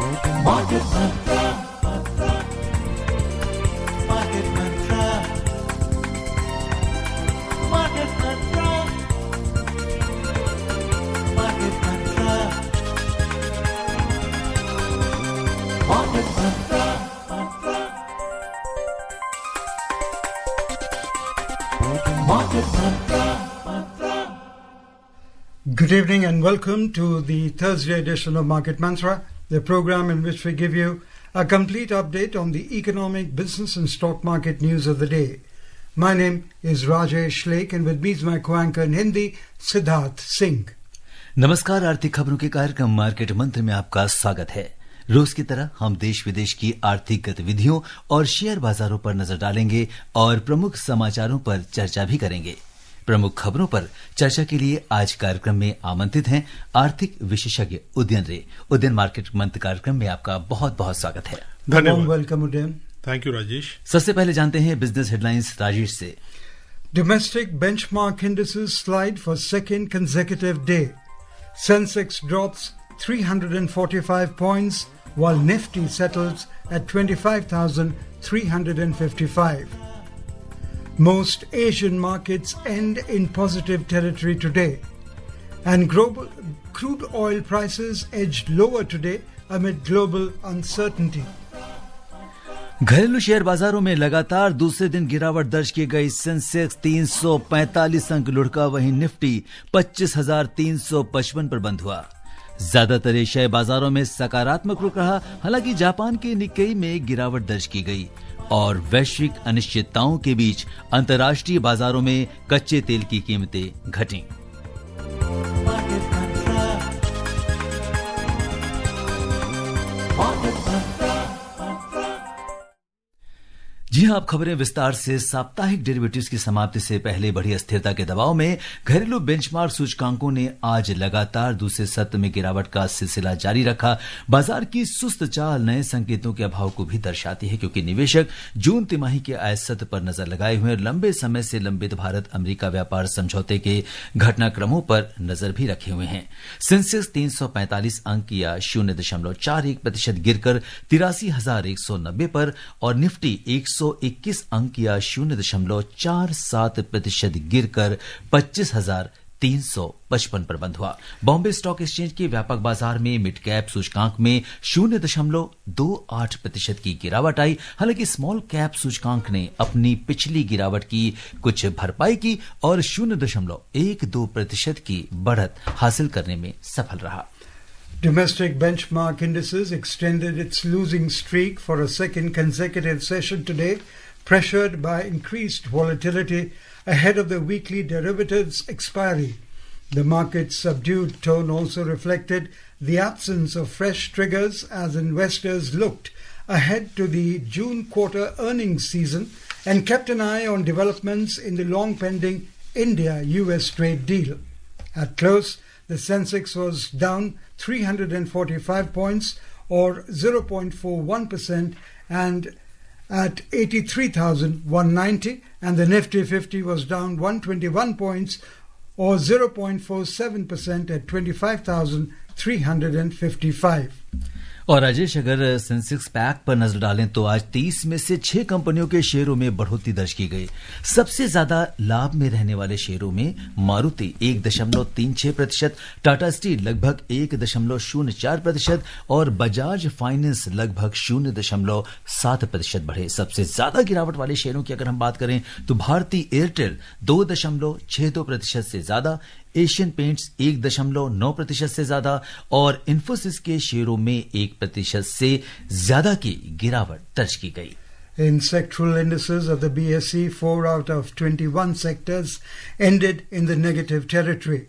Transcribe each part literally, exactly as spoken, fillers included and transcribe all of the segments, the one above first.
Market Mantra, Mantra, Market Mantra, Market Mantra, Market Mantra, Market Mantra, Mantra, Market Mantra, Mantra. Good evening and welcome to the Thursday edition of Market Mantra, the program in which we give you a complete update on the economic, business and stock market news of the day. My name is Rajesh Lake and with me is my co-anchor in Hindi, Siddharth Singh. नमस्कार, आर्थिक खबरों के कार्यक्रम market मंत्र में आपका स्वागत है। रोज की तरह हम देश विदेश की आर्थिक गतिविधियों और शेयर बाजारों पर नजर डालेंगे और प्रमुख समाचारों पर चर्चा भी करेंगे। प्रमुख खबरों पर चर्चा के लिए आज कार्यक्रम में आमंत्रित हैं आर्थिक विशेषज्ञ उदयन रे। उदयन, मार्केट मंत्र कार्यक्रम में आपका बहुत बहुत स्वागत है। धन्यवाद। Welcome Udayan. Thank you Rajesh. सबसे पहले जानते हैं बिजनेस हेडलाइंस राजेश से। Domestic benchmark indices slide for second consecutive day. Sensex drops three hundred forty-five points while Nifty settles at twenty-five thousand three hundred fifty-five. Most Asian markets end in positive territory today, and global crude oil prices edged lower today amid global uncertainty. घरेलू share बाजारों में लगातार दूसरे दिन गिरावट दर्ज की गई। सेंसेक्स तीन सौ पैंतालीस अंक लुढ़का, वहीं निफ्टी पच्चीस हजार तीन सौ पचपन पर बंद हुआ। ज्यादातर एशियाई बाजारों में सकारात्मक रुख रहा, हालांकि जापान के निक्केई में गिरावट दर्ज की गई और वैश्विक अनिश्चितताओं के बीच अंतर्राष्ट्रीय बाजारों में कच्चे तेल की कीमतें घटीं। जी हां, अब खबरें विस्तार से। साप्ताहिक डेरिवेटिव्स की समाप्ति से पहले बढ़ी अस्थिरता के दबाव में घरेलू बेंचमार्क सूचकांकों ने आज लगातार दूसरे सत्र में गिरावट का सिलसिला जारी रखा। बाजार की सुस्त चाल नए संकेतों के अभाव को भी दर्शाती है, क्योंकि निवेशक जून तिमाही के आय सत्र पर नजर लगाए हुए लंबे समय से लंबित भारत अमेरिका व्यापार समझौते के घटनाक्रमों पर नजर भी रखे हुए हैं। सेंसेक्स तीन सौ पैंतालीस अंक या शून्य दशमलव चार एक प्रतिशत गिरकर तिरासी हजार एक सौ नब्बे पर और निफ्टी एक सौ इक्कीस अंक या शून्य दशमलव चार सात प्रतिशत गिरकर पच्चीस हजार तीन सौ पचपन पर बंद हुआ। बॉम्बे स्टॉक एक्सचेंज के व्यापक बाजार में मिड कैप सूचकांक में शून्य दशमलव दो आठ प्रतिशत की गिरावट आई। हालांकि स्मॉल कैप सूचकांक ने अपनी पिछली गिरावट की कुछ भरपाई की और शून्य दशमलव एक दो प्रतिशत की बढ़त हासिल करने में सफल रहा। Domestic benchmark indices extended its losing streak for a second consecutive session today, pressured by increased volatility ahead of the weekly derivatives expiry. The market's subdued tone also reflected the absence of fresh triggers as investors looked ahead to the June quarter earnings season and kept an eye on developments in the long-pending India-U S trade deal. At close, the Sensex was down three hundred forty-five points or zero point four one percent and at eighty-three thousand one hundred ninety, and the Nifty fifty was down one hundred twenty-one points or zero point four seven percent at twenty-five thousand three hundred fifty-five. और राजेश, अगर Sensex pack पर नजर डालें तो आज तीस में से छह कंपनियों के शेयरों में बढ़ोतरी दर्ज की गई। सबसे ज्यादा लाभ में रहने वाले शेयरों में मारुति एक दशमलव तीन छह प्रतिशत, टाटा स्टील लगभग एक दशमलव शून्य चार प्रतिशत और बजाज फाइनेंस लगभग शून्य दशमलव सात प्रतिशत बढ़े। सबसे ज्यादा गिरावट वाले शेयरों की अगर हम बात करें तो भारतीय एयरटेल दो दशमलव छह दो प्रतिशत से ज्यादा, एशियन पेंट्स एक दशमलव नौ प्रतिशत से ज्यादा और इन्फोसिस के शेयरों में एक प्रतिशत से ज्यादा की गिरावट दर्ज की गई। In sectoral indices of the B S E, four out of twenty-one sectors ended in the negative territory.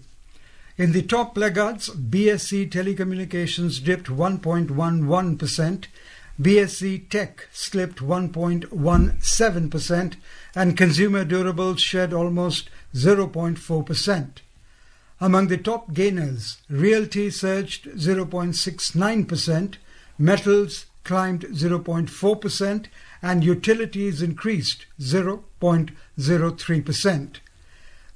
In the top laggards, B S E Telecommunications dipped one point one one percent, B S E Tech slipped one point one seven percent, and Consumer Durables shed almost zero point four percent. Among the top gainers, Realty surged zero point six nine percent, Metals climbed zero point four percent, and Utilities increased zero point zero three percent.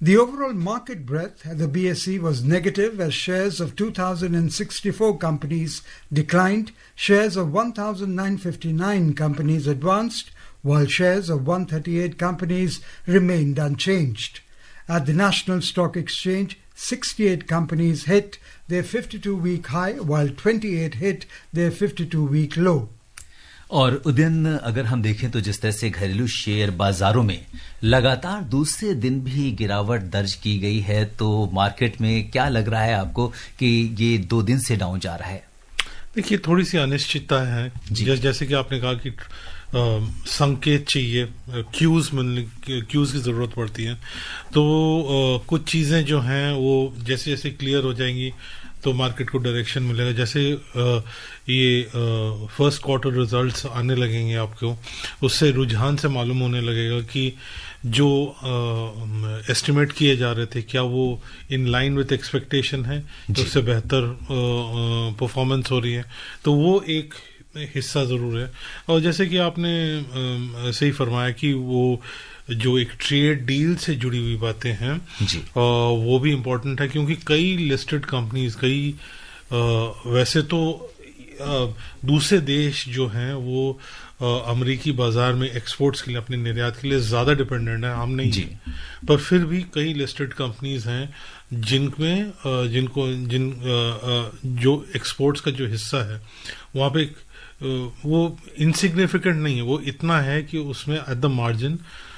The overall market breadth at the B S E was negative as shares of two thousand sixty-four companies declined, shares of one thousand nine hundred fifty-nine companies advanced, while shares of one hundred thirty-eight companies remained unchanged. At the National Stock Exchange, sixty-eight companies hit their fifty-two-week high, while twenty-eight hit their fifty-two-week low. और उदयन, अगर हम देखें तो जिस तरह से घरेलू share बाजारों में लगातार दूसरे दिन भी गिरावट दर्ज की गई है, तो मार्केट में क्या लग रहा है आपको कि ये दो दिन से डाउन जा रहा है? देखिए, थोड़ी सी अनिश्चितता है। जैसे, जैसे कि आपने कहा कि आ, संकेत चाहिए, क्यूज मिलने क्यूज की ज़रूरत पड़ती है, तो आ, कुछ चीज़ें जो हैं वो जैसे जैसे क्लियर हो जाएंगी तो मार्केट को डायरेक्शन मिलेगा। जैसे आ, ये फर्स्ट क्वार्टर रिजल्ट्स आने लगेंगे आपको, उससे रुझान से मालूम होने लगेगा कि जो एस्टिमेट किए जा रहे थे क्या वो इन लाइन विथ एक्सपेक्टेशन है, तो उससे बेहतर परफॉर्मेंस हो रही है, तो वो एक हिस्सा ज़रूर है। और जैसे कि आपने आ, सही फरमाया कि वो जो एक ट्रेड डील से जुड़ी हुई बातें हैं जी। आ, वो भी इम्पोर्टेंट है, क्योंकि कई लिस्टेड कंपनीज, कई आ, वैसे तो आ, दूसरे देश जो हैं वो आ, अमरीकी बाजार में एक्सपोर्ट्स के लिए, अपने निर्यात के लिए ज़्यादा डिपेंडेंट है, हम नहीं जी। पर फिर भी कई लिस्टेड कंपनीज हैं जिनमें जिनको जिन जो एक्सपोर्ट्स का जो हिस्सा है वहाँ पे वो इनसिग्निफिकेंट नहीं है, वो इतना है कि उसमें एट द मार्जिन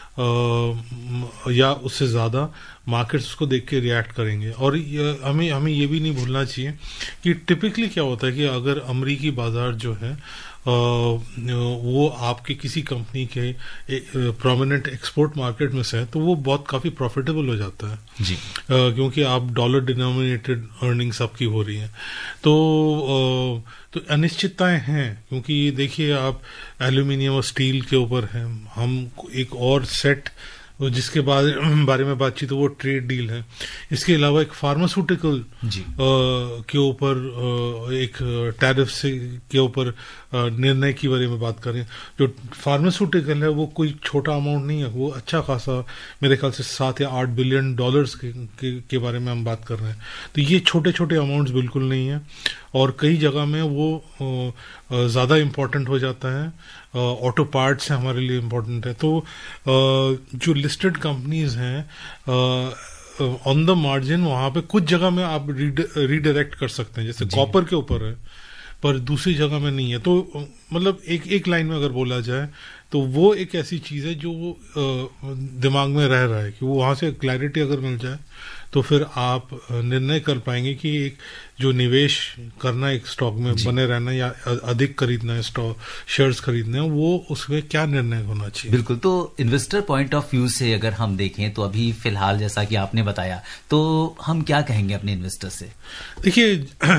Uh, या उससे ज़्यादा मार्केट्स उसको देख के रिएक्ट करेंगे। और हमें हमें ये भी नहीं भूलना चाहिए कि टिपिकली क्या होता है कि अगर अमरीकी बाज़ार जो है uh, वो आपके किसी कंपनी के प्रोमिनेंट एक्सपोर्ट मार्केट में से है, तो वो बहुत काफ़ी प्रॉफिटेबल हो जाता है जी। uh, क्योंकि आप डॉलर डिनोमिनेटेड अर्निंग्स आपकी हो रही हैं, तो uh, तो अनिश्चितताएं हैं। क्योंकि देखिए, आप एल्यूमिनियम और स्टील के ऊपर हैं, हम एक और सेट जिसके बाद बारे में बातचीत हो वो ट्रेड डील है। इसके अलावा एक फार्मास्यूटिकल के ऊपर एक टैरिफ से के ऊपर निर्णय की बारे में बात करें। जो फार्मास्यूटिकल है वो कोई छोटा अमाउंट नहीं है, वो अच्छा खासा, मेरे ख्याल से सात या आठ बिलियन डॉलर्स के, के, के बारे में हम बात कर रहे हैं। तो ये छोटे छोटे अमाउंट्स बिल्कुल नहीं है, और कई जगह में वो ज़्यादा इम्पोर्टेंट हो जाता है। ऑटो पार्ट्स हैं हमारे लिए इम्पोर्टेंट है। तो जो लिस्टेड कंपनीज हैं ऑन द मार्जिन वहाँ पे कुछ जगह में आप रीडायरेक्ट कर सकते हैं, जैसे कॉपर के ऊपर है, पर दूसरी जगह में नहीं है। तो मतलब एक एक लाइन में अगर बोला जाए तो वो एक ऐसी चीज़ है जो वो दिमाग में रह रहा है कि वो वहाँ से क्लैरिटी अगर मिल जाए तो फिर आप निर्णय कर पाएंगे कि एक जो निवेश करना है एक स्टॉक में बने रहना या अधिक खरीदना है, स्टॉक शेयर्स खरीदना है, वो उसमें क्या निर्णय होना चाहिए। बिल्कुल। तो इन्वेस्टर पॉइंट ऑफ व्यू से अगर हम देखें तो अभी फिलहाल जैसा कि आपने बताया, तो हम क्या कहेंगे अपने इन्वेस्टर से? देखिए,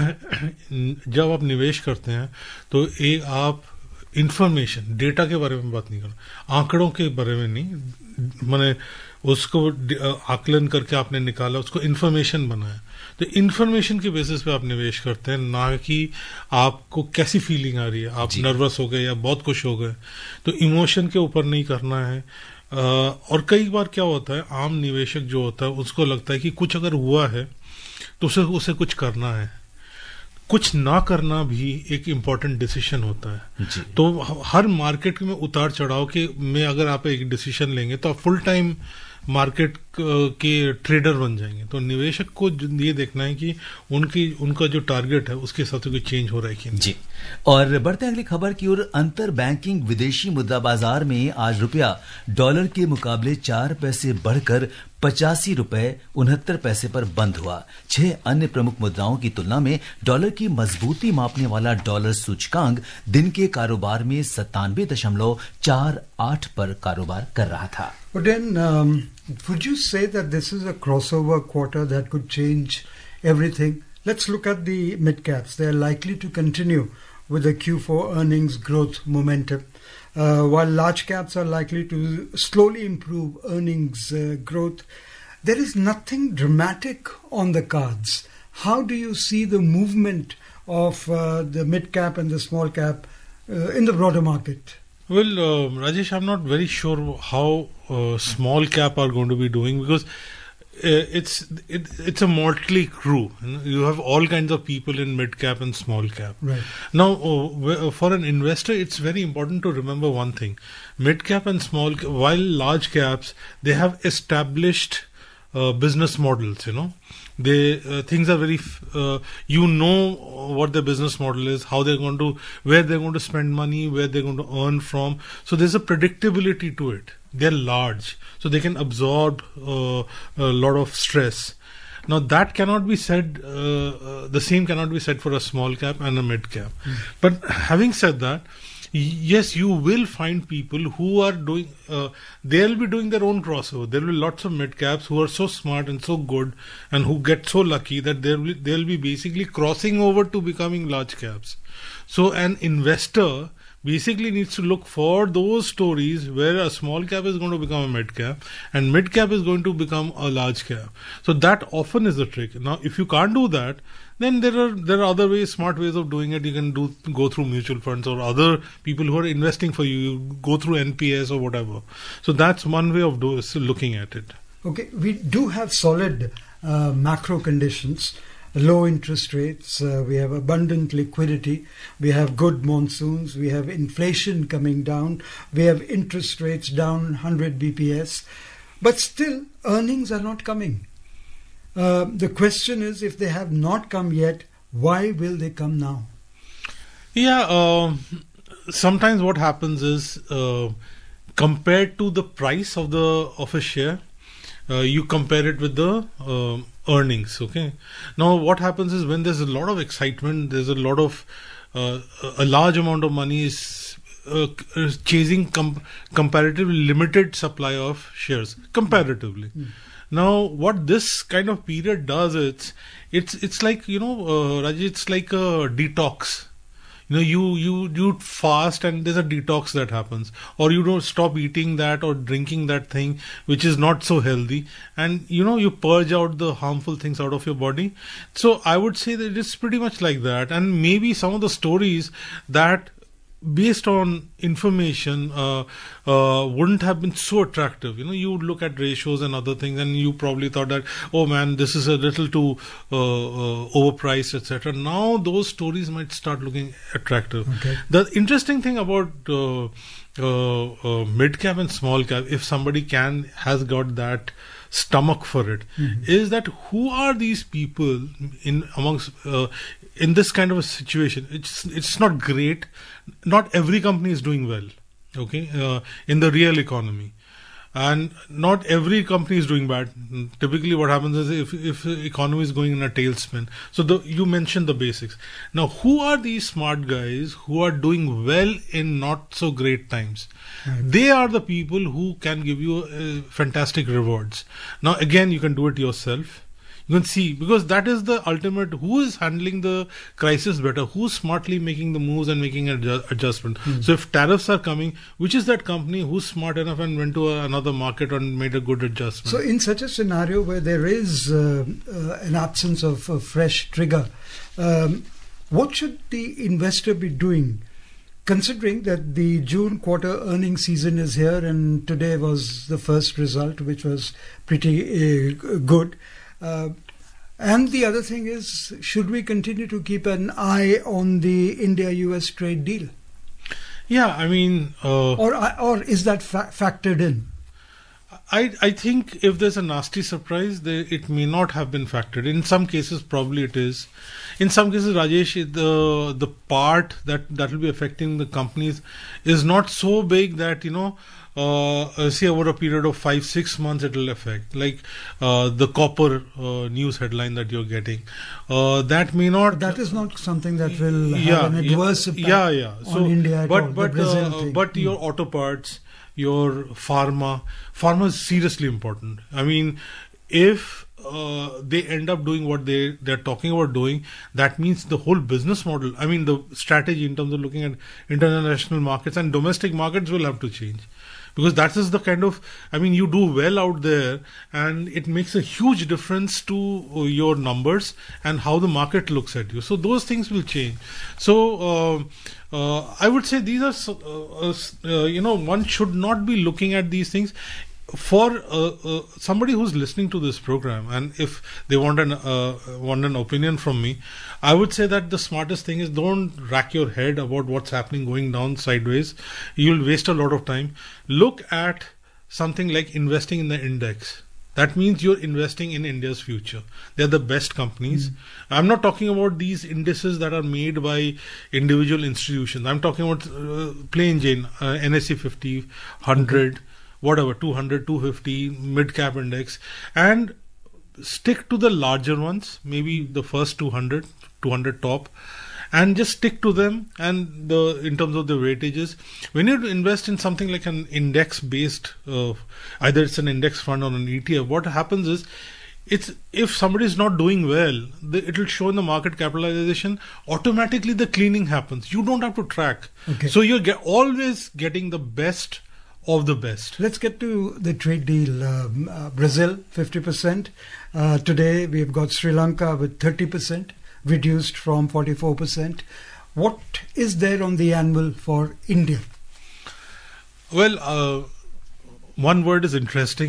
जब आप निवेश करते हैं तो एक आप इंफॉर्मेशन, डेटा के बारे में बात नहीं करना, आंकड़ों के बारे में नहीं, मैंने उसको आकलन करके आपने निकाला, उसको इन्फॉर्मेशन बनाया, तो इन्फॉर्मेशन के बेसिस पे आप निवेश करते हैं, ना कि आपको कैसी फीलिंग आ रही है, आप नर्वस हो गए या बहुत खुश हो गए, तो इमोशन के ऊपर नहीं करना है। आ, और कई बार क्या होता है, आम निवेशक जो होता है उसको लगता है कि कुछ अगर हुआ है तो उसे उसे कुछ करना है, कुछ ना करना भी एक इम्पॉर्टेंट डिसीजन होता है जी। तो हर मार्केट में उतार चढ़ाव के में अगर आप एक डिसीजन लेंगे तो आप फुल टाइम मार्केट के ट्रेडर बन जाएंगे। तो निवेशक को ये देखना है कि उनकी उनका जो टारगेट है उसके हिसाब से कोई चेंज हो रहा है कि नहीं जी। और बढ़ते अगली खबर की ओर, अंतर बैंकिंग विदेशी मुद्रा बाजार में आज रुपया डॉलर के मुकाबले चार पैसे बढ़कर पचासी रुपए उनहत्तर पैसे पर बंद हुआ। छह अन्य प्रमुख मुद्राओं की तुलना में डॉलर की मजबूती मापने वाला डॉलर सूचकांक दिन के कारोबार में सत्तानवे दशमलव चार आठ पर कारोबार कर रहा था। But then, um, would you say that this is a crossover quarter that could change everything? Let's look at the mid caps. They are likely to continue with the Q four earnings growth momentum, uh, while large caps are likely to slowly improve earnings uh, growth. There is nothing dramatic on the cards. How do you see the movement of uh, the mid cap and the small cap uh, in the broader market? Well, uh, Rajesh, I'm not very sure how uh, small cap are going to be doing, because it's it, it's a motley crew. You know, you have all kinds of people in mid cap and small cap. Right. Now, uh, for an investor, it's very important to remember one thing: mid cap and small, cap, while large caps, they have established uh, business models. You know, they uh, things are very. Uh, you know what their business model is, how they're going to, where they're going to spend money, where they're going to earn from. So there's a predictability to it. They're large, so they can absorb uh, a lot of stress. Now that cannot be said, uh, uh, the same cannot be said for a small cap and a mid cap. Mm. But having said that, yes, you will find people who are doing, uh, they'll be doing their own crossover. There will be lots of mid caps who are so smart and so good and who get so lucky that they'll be, they'll be basically crossing over to becoming large caps. So an investor basically needs to look for those stories where a small cap is going to become a mid cap and mid cap is going to become a large cap. So that often is the trick. Now, if you can't do that, then there are there are other ways, smart ways of doing it. You can do go through mutual funds or other people who are investing for you. You go through N P S or whatever. So that's one way of do, looking at it. Okay, we do have solid uh, macro conditions. Low interest rates, uh, we have abundant liquidity, we have good monsoons, we have inflation coming down, we have interest rates down one hundred B P S, but still earnings are not coming. Uh, the question is, if they have not come yet, why will they come now? Yeah, uh, sometimes what happens is uh, compared to the price of the of a share, uh, you compare it with the uh, earnings. Okay. Now, what happens is when there's a lot of excitement, there's a lot of uh, a large amount of money is uh, chasing com- comparatively limited supply of shares comparatively. Mm. Now, what this kind of period does, it's it's it's like, you know, uh, Rajesh, it's like a detox. You know, you, you, you fast and there's a detox that happens, or you don't stop eating that or drinking that thing, which is not so healthy. And, you know, you purge out the harmful things out of your body. So I would say that it's pretty much like that. And maybe some of the stories that based on information uh, uh, wouldn't have been so attractive. You know, you would look at ratios and other things and you probably thought that, oh man, this is a little too uh, uh, overpriced, et cetera. Now those stories might start looking attractive. Okay. The interesting thing about uh, uh, uh, mid cap and small cap, if somebody can has got that stomach for it, mm-hmm. is that who are these people in amongst uh, in this kind of a situation? It's it's not great. Not every company is doing well, okay, uh, in the real economy, and not every company is doing bad. Typically, what happens is if if the economy is going in a tailspin. So the, you mentioned the basics. Now, who are these smart guys who are doing well in not so great times? Right. They are the people who can give you uh, fantastic rewards. Now, again, you can do it yourself. You can see, because that is the ultimate, who is handling the crisis better, who's smartly making the moves and making an adju- adjustment. Mm. So if tariffs are coming, which is that company who's smart enough and went to a, another market and made a good adjustment? So in such a scenario where there is uh, uh, an absence of a fresh trigger, um, what should the investor be doing? Considering that the June quarter earnings season is here and today was the first result, which was pretty uh, good. Uh, and the other thing is, should we continue to keep an eye on the India U S trade deal? Yeah, I mean... Uh, or or is that fa- factored in? I I think if there's a nasty surprise, they, it may not have been factored. In some cases, probably it is. In some cases, Rajesh, the the part that, that will be affecting the companies is not so big that, you know, Uh, say over a period of five, six months it will affect. Like uh, the copper uh, news headline that you're getting. Uh, that may not... That is not something that will have yeah, an adverse yeah, impact yeah, yeah. So, on India at but, all, but, the Brazil uh, thing. But mm. your auto parts, your pharma, pharma is seriously important. I mean, if uh, they end up doing what they, they're talking about doing, that means the whole business model, I mean the strategy in terms of looking at international markets and domestic markets will have to change. Because that is the kind of, I mean, you do well out there and it makes a huge difference to your numbers and how the market looks at you. So those things will change. So uh, uh, I would say these are, uh, uh, you know, one should not be looking at these things. for uh, uh, somebody who's listening to this program, and if they want an uh, want an opinion from me, I would say that the smartest thing is don't rack your head about what's happening going down sideways. You'll waste a lot of time. Look at something like investing in the index. That means you're investing in India's future. They're the best companies. Mm-hmm. I'm not talking about these indices that are made by individual institutions. I'm talking about uh, plain Jane, uh, N S E fifty, one hundred, okay. whatever, two hundred, two fifty, mid-cap index. And stick to the larger ones, maybe the first two hundred, two hundred top. And just stick to them, and the in terms of the weightages. When you invest in something like an index-based, uh, either it's an index fund or an E T F, what happens is, it's if somebody is not doing well, the, it will show in the market capitalization. Automatically, the cleaning happens. You don't have to track. Okay. So you're get, always getting the best of the best. Let's get to the trade deal. Um, uh, Brazil, fifty percent. Uh, today, we've got Sri Lanka with thirty percent. Reduced from forty-four percent. What is there on the anvil for India? Well, uh, one word is interesting.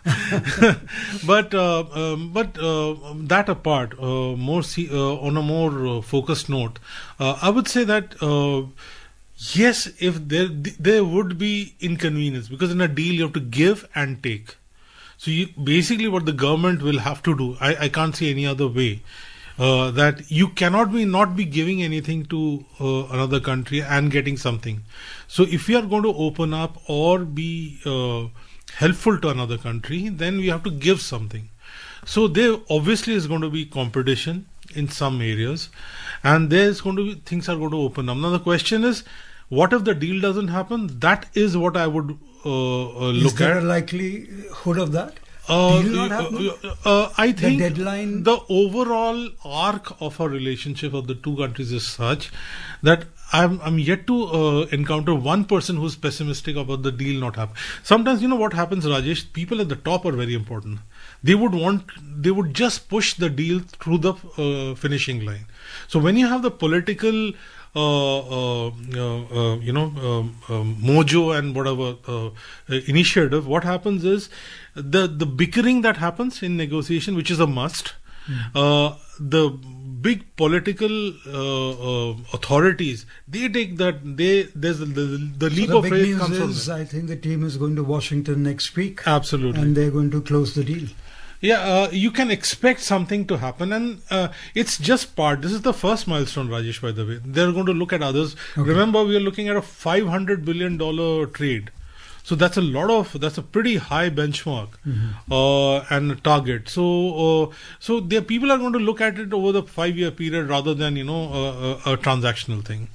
but uh, um, but uh, that apart, uh, more see, uh, on a more uh, focused note, uh, I would say that uh, yes, if there there would be inconvenience, because in a deal you have to give and take. So you, basically, what the government will have to do, I, I can't see any other way. Uh, that you cannot be not be giving anything to uh, another country and getting something. So if we are going to open up or be uh, helpful to another country, then we have to give something. So there obviously is going to be competition in some areas, and there's going to be things are going to open up. Now the question is, what if the deal doesn't happen? That is what I would uh, uh, look at. Is there a likelihood of that? Uh, uh, uh, I think the deadline, the overall arc of our relationship of the two countries is such that I'm I'm yet to uh, encounter one person who's pessimistic about the deal not happening. Sometimes, you know what happens, Rajesh? People at the top are very important. They would want, they would just push the deal through the uh, finishing line. So when you have the political Uh, uh, uh, uh, you know, um, um, mojo and whatever uh, uh, initiative, what happens is the the bickering that happens in negotiation, which is a must. Mm. Uh, the big political uh, uh, authorities, they take that. They there's the, the, the leap so of faith faith comes is, from them. I think the team is going to Washington next week. Absolutely, and they're going to close the deal. Yeah, uh, you can expect something to happen, and uh, it's just part. This is the first milestone, Rajesh, by the way. They're going to look at others. Okay. Remember, we are looking at a five hundred billion dollars trade. So that's a lot of, that's a pretty high benchmark mm-hmm. uh, and target. So uh, so there, people are going to look at it over the five-year period rather than, you know, a, a, a transactional thing.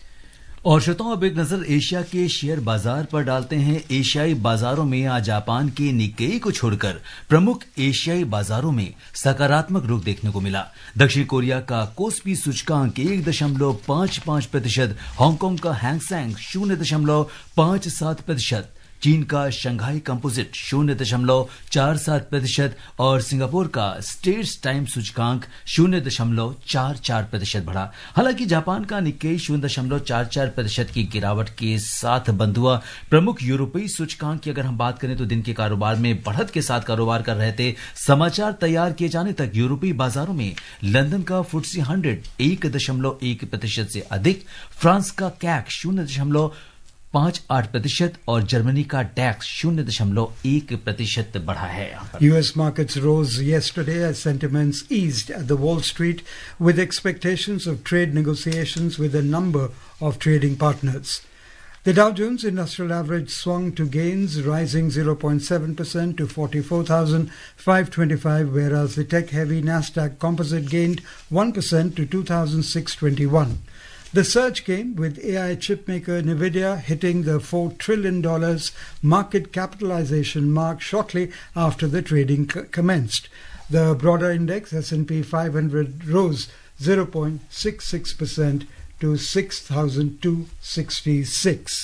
और श्रोताओं, अब एक नजर Asia के share बाजार पर डालते हैं। एशियाई बाजारों में आज जापान के निक्केई को छोड़कर प्रमुख एशियाई बाजारों में सकारात्मक रुख देखने को मिला। दक्षिण कोरिया का कोस्पी सूचकांक एक दशमलव पांच पांच प्रतिशत, हांगकांग का हैंगसेंग शून्य दशमलव पांच सात प्रतिशत, चीन का शंघाई कंपोजिट शून्य दशमलव चार सात प्रतिशत और सिंगापुर का स्टेट्स टाइम सूचकांक शून्य दशमलव चार चार प्रतिशत बढ़ा। हालांकि जापान का निक्केई शून्य दशमलव चार चार प्रतिशत की गिरावट के साथ बंद हुआ। प्रमुख यूरोपीय सूचकांक की अगर हम बात करें तो दिन के कारोबार में बढ़त के साथ कारोबार कर रहे थे। समाचार तैयार किए जाने तक यूरोपीय बाजारों में लंदन का फुट्सी हंड्रेड एक दशमलव एक प्रतिशत से अधिक, फ्रांस का कैक शून्य दशमलव पांच आठ प्रतिशत और जर्मनी का डैक्स शून्य दशमलव एक प्रतिशत बढ़ा है। U S markets rose yesterday as sentiments eased at the Wall Street with expectations of trade negotiations with a number of trading partners. The Dow Jones Industrial Average swung to gains, rising zero point seven percent to forty-four thousand five hundred twenty-five, whereas the tech-heavy Nasdaq Composite gained one percent to two thousand six hundred twenty-one. The surge came with A I chipmaker Nvidia hitting the four trillion dollars market capitalization mark shortly after the trading c- commenced. The broader index, S and P five hundred, rose zero point six six percent to six thousand two hundred sixty-six.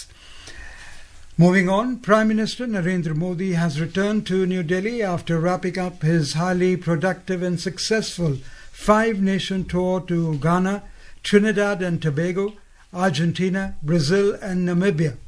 Moving on, Prime Minister Narendra Modi has returned to New Delhi after wrapping up his highly productive and successful five-nation tour to Ghana, Trinidad and Tobago, Argentina, Brazil and Namibia.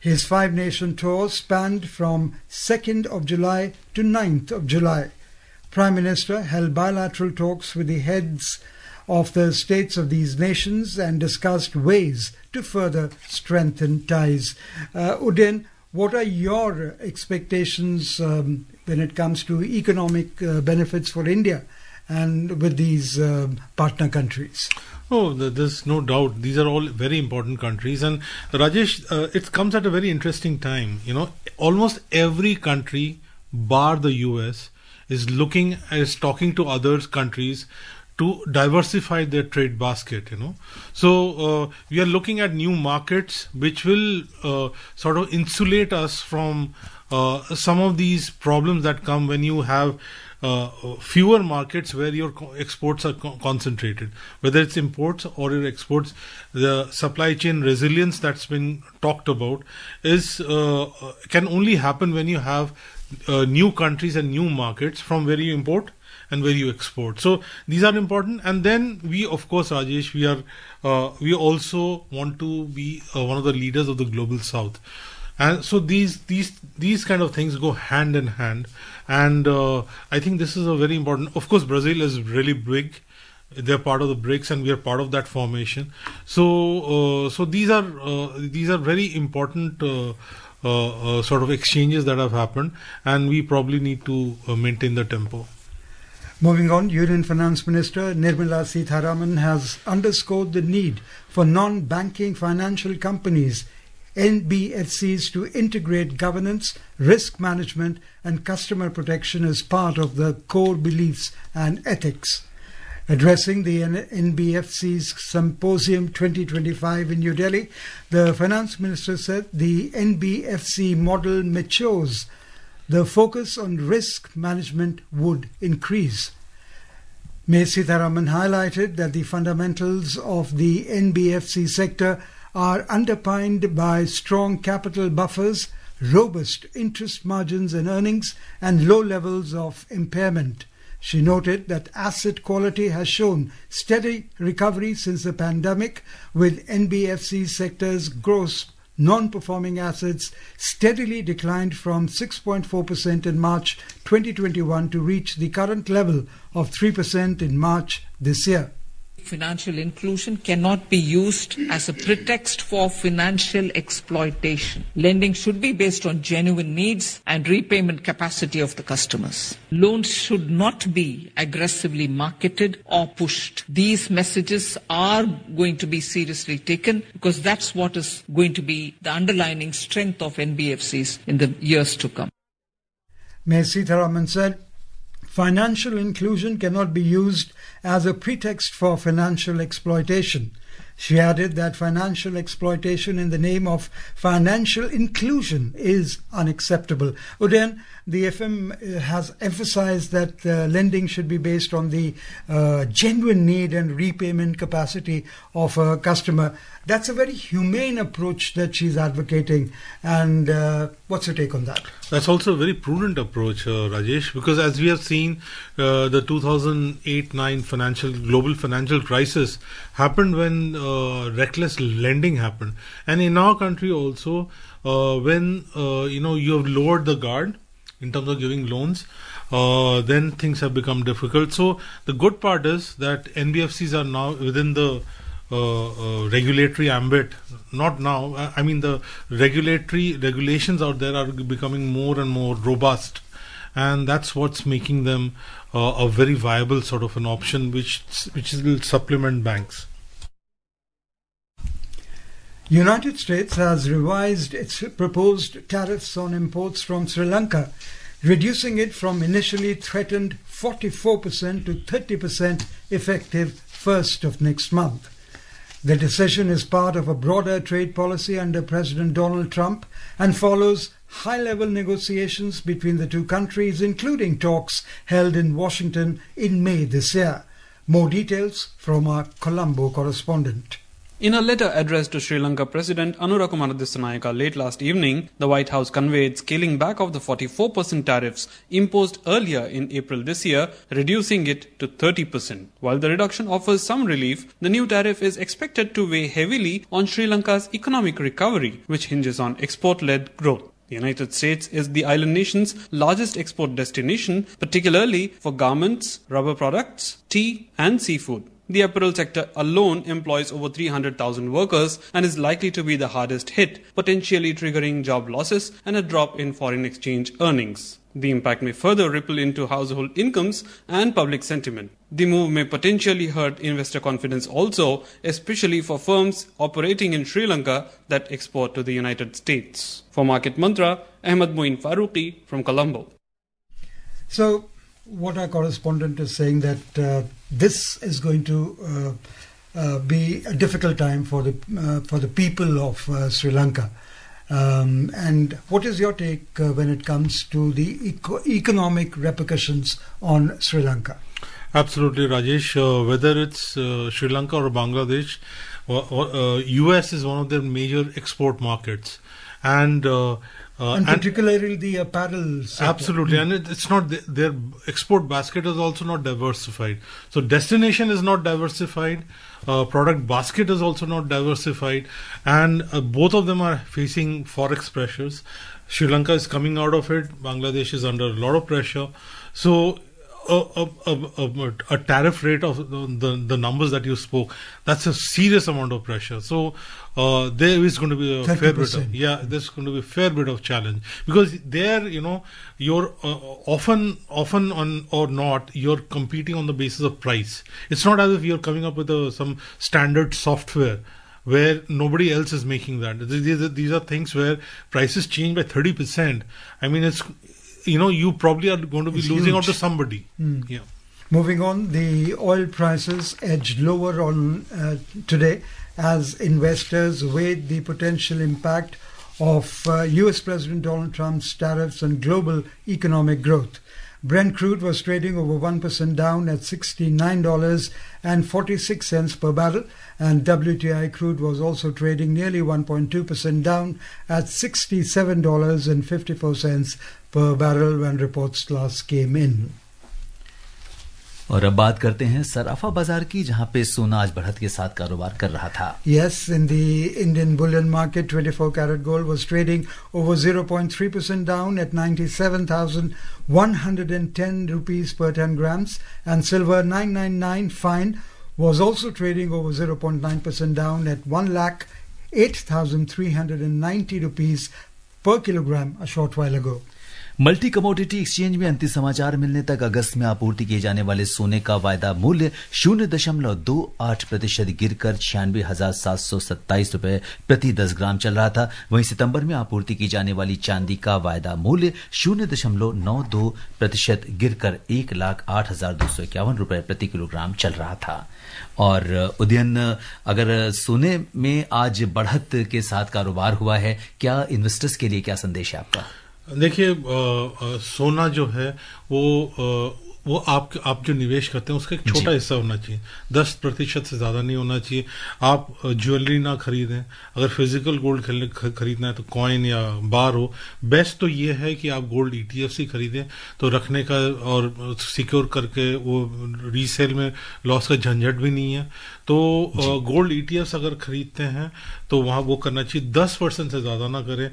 His five-nation tour spanned from second of July to ninth of July. Prime Minister held bilateral talks with the heads of the states of these nations and discussed ways to further strengthen ties. Uh, Udain, what are your expectations um, when it comes to economic uh, benefits for India and with these um, partner countries? Oh, there's no doubt. These are all very important countries. And Rajesh, uh, it comes at a very interesting time. You know, almost every country, bar the U S, is looking, is talking to other countries to diversify their trade basket, you know. So uh, we are looking at new markets which will uh, sort of insulate us from uh, some of these problems that come when you have uh, fewer markets where your co- exports are co- concentrated. Whether it's imports or your exports, the supply chain resilience that's been talked about is uh, can only happen when you have uh, new countries and new markets from where you import and where you export. So these are important. And then we, of course, Rajesh, we are uh, we also want to be uh, one of the leaders of the global south. And so these these these kind of things go hand in hand. And uh, I think this is a very important. Of course, Brazil is really big. They're part of the BRICS, and we are part of that formation. So uh, so these are uh, these are very important uh, uh, uh, sort of exchanges that have happened, and we probably need to uh, maintain the tempo. Moving on, Union Finance Minister Nirmala Sitharaman has underscored the need for non-banking financial companies, N B F Cs, to integrate governance, risk management and customer protection as part of the core beliefs and ethics. Addressing the N B F C's Symposium twenty twenty-five in New Delhi, the Finance Minister said the N B F C model matures. The focus on risk management would increase. Miz Sitharaman highlighted that the fundamentals of the N B F C sector are underpinned by strong capital buffers, robust interest margins and earnings, and low levels of impairment. She noted that asset quality has shown steady recovery since the pandemic, with N B F C sector's gross non-performing assets steadily declined from six point four percent in March twenty twenty-one to reach the current level of three percent in March this year. Financial inclusion cannot be used as a pretext for financial exploitation. Lending should be based on genuine needs and repayment capacity of the customers. Loans should not be aggressively marketed or pushed. These messages are going to be seriously taken because that's what is going to be the underlying strength of N B F Cs in the years to come. Miz Sitharaman said, financial inclusion cannot be used as a pretext for financial exploitation. She added that financial exploitation in the name of financial inclusion is unacceptable. Udain, the F M has emphasized that uh, lending should be based on the uh, genuine need and repayment capacity of a customer. That's a very humane approach that she's advocating. And uh, what's your take on that? That's also a very prudent approach, uh, Rajesh, because as we have seen, uh, the two thousand eight nine financial global financial crisis happened when uh, reckless lending happened, and in our country also, uh, when uh, you know you have lowered the guard in terms of giving loans, uh, then things have become difficult. So the good part is that N B F Cs are now within the Uh, uh, regulatory ambit. Not now. I mean, the regulatory regulations out there are becoming more and more robust, and that's what's making them uh, a very viable sort of an option, which which will supplement banks. United States has revised its proposed tariffs on imports from Sri Lanka, reducing it from initially threatened forty-four percent to thirty percent effective first of next month. The decision is part of a broader trade policy under President Donald Trump and follows high-level negotiations between the two countries, including talks held in Washington in May this year. More details from our Colombo correspondent. In a letter addressed to Sri Lanka President Anura Kumara Dissanayaka late last evening, the White House conveyed scaling back of the forty-four percent tariffs imposed earlier in April this year, reducing it to thirty percent. While the reduction offers some relief, the new tariff is expected to weigh heavily on Sri Lanka's economic recovery, which hinges on export-led growth. The United States is the island nation's largest export destination, particularly for garments, rubber products, tea and seafood. The apparel sector alone employs over three hundred thousand workers and is likely to be the hardest hit, potentially triggering job losses and a drop in foreign exchange earnings. The impact may further ripple into household incomes and public sentiment. The move may potentially hurt investor confidence also, especially for firms operating in Sri Lanka that export to the United States. For Market Mantra, Ahmed Moin Faruqi from Colombo. So, what our correspondent is saying that uh, this is going to uh, uh, be a difficult time for the uh, for the people of uh, Sri Lanka. Um, and what is your take uh, when it comes to the eco- economic repercussions on Sri Lanka? Absolutely, Rajesh. Uh, whether it's uh, Sri Lanka or Bangladesh, or, or, uh, U S is one of their major export markets, and uh, Uh, and particularly and the apparel sector. Absolutely, and it, it's not the, their export basket is also not diversified. So destination is not diversified, uh, product basket is also not diversified, and uh, both of them are facing forex pressures. Sri Lanka is coming out of it. Bangladesh is under a lot of pressure. So a, a, a, a tariff rate of the, the the numbers that you spoke, that's a serious amount of pressure. So uh, there is going to be a thirty percent. fair bit of, yeah, there's going to be a fair bit of challenge, because there, you know, you're uh, often often on or not, you're competing on the basis of price. It's not as if you're coming up with a, some standard software where nobody else is making that. These are, these are things where prices change by thirty percent. I mean, it's, you know, you probably are going to be it's losing huge. out to somebody. Mm. Yeah. Moving on, the oil prices edged lower on uh, today as investors weighed the potential impact of uh, U S President Donald Trump's tariffs on global economic growth. Brent crude was trading over one percent down at sixty-nine dollars and forty-six cents per barrel, and W T I crude was also trading nearly one point two percent down at sixty-seven dollars and fifty-four cents per barrel when reports last came in. और अब बात करते हैं सराफा बाजार की, जहां पे सोना आज बढ़त के साथ कारोबार कर रहा था. Yes, in the Indian bullion market, twenty-four karat gold was trading over zero point three percent down at ninety-seven thousand one hundred ten rupees per ten grams, and silver nine ninety-nine fine was also trading over zero point nine percent down at one lakh eight thousand three hundred ninety rupees per kilogram a short while ago. Multi commodity exchange में अंतिम समाचार मिलने तक अगस्त में आपूर्ति किए जाने वाले सोने का वायदा मूल्य शून्य दशमलव दो आठ प्रतिशत गिरकर छियानवे हजार सात सौ सत्ताईस रुपए प्रति दस ग्राम चल रहा था. वहीं सितंबर में आपूर्ति की जाने वाली चांदी का वायदा मूल्य शून्य दशमलव नौ दो प्रतिशत गिरकर एक लाख आठ हजार दो सौ इक्यावन रुपए प्रति किलोग्राम चल रहा था. और उदयन, अगर सोने में आज बढ़त के साथ कारोबार हुआ है, क्या इन्वेस्टर्स के लिए क्या संदेश है आपका? देखिए, सोना जो है वो आ, वो आप आप जो निवेश करते हैं उसका एक छोटा हिस्सा होना चाहिए. दस प्रतिशत से ज्यादा नहीं होना चाहिए. आप ज्वेलरी ना खरीदें. अगर फिजिकल गोल्ड खरीदना है तो कॉइन या बार हो. बेस्ट तो ये है कि आप गोल्ड ईटीएफ ही खरीदें, तो रखने का और सिक्योर करके वो रीसेल में लॉस का झंझट भी नहीं है. तो गोल्ड ईटीएफ अगर खरीदते हैं तो वहां वो करना चाहिए. दस परसेंट से ज्यादा ना करें.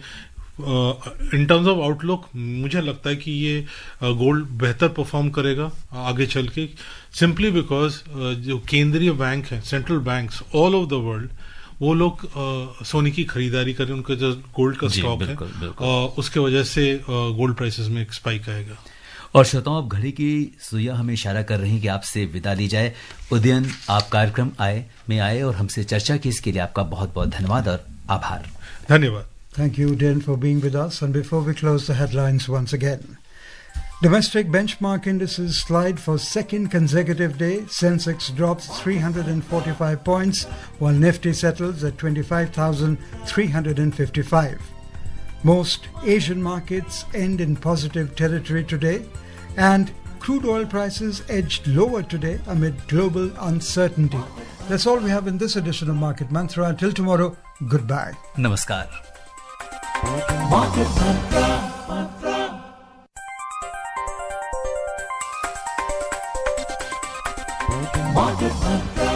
इन टर्म्स ऑफ आउटलुक मुझे लगता है कि ये गोल्ड uh, बेहतर परफॉर्म करेगा आगे चल के, सिंपली बिकॉज uh, जो केंद्रीय बैंक है, central banks all over the world, वो लोग uh, सोने की खरीदारी करें. उनका जो गोल्ड का स्टॉक है, uh, उसके वजह से गोल्ड uh, प्राइसेस में एक स्पाइक आएगा. और श्रोताओं, अब घड़ी की सुइयां हमें इशारा कर रही कि आपसे विदा ली जाए. उदयन, आप कार्यक्रम आए में आए और हमसे चर्चा की, इसके लिए आपका बहुत बहुत धन्यवाद और आभार. धन्यवाद. Thank you, Dan, for being with us. And before we close the headlines once again, domestic benchmark indices slide for second consecutive day. Sensex drops three hundred forty-five points, while Nifty settles at twenty-five thousand three hundred fifty-five. Most Asian markets end in positive territory today, and crude oil prices edged lower today amid global uncertainty. That's all we have in this edition of Market Mantra. Until tomorrow, goodbye. नमस्कार. Market Mantra, Mantra. Market Mantra.